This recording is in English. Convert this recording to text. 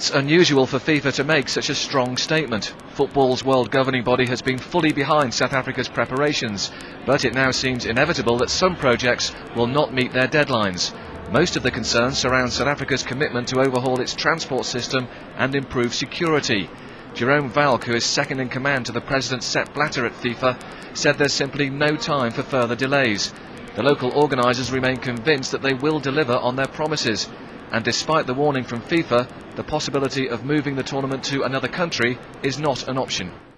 It's unusual for FIFA to make such a strong statement. Football's world governing body has been fully behind South Africa's preparations, but it now seems inevitable that some projects will not meet their deadlines. Most of the concerns surround South Africa's commitment to overhaul its transport system and improve security. Jerome Valk, who is second in command to the president Sepp Blatter at FIFA, said there's simply no time for further delays. The local organisers remain convinced that they will deliver on their promises. And despite the warning from FIFA, the possibility of moving the tournament to another country is not an option.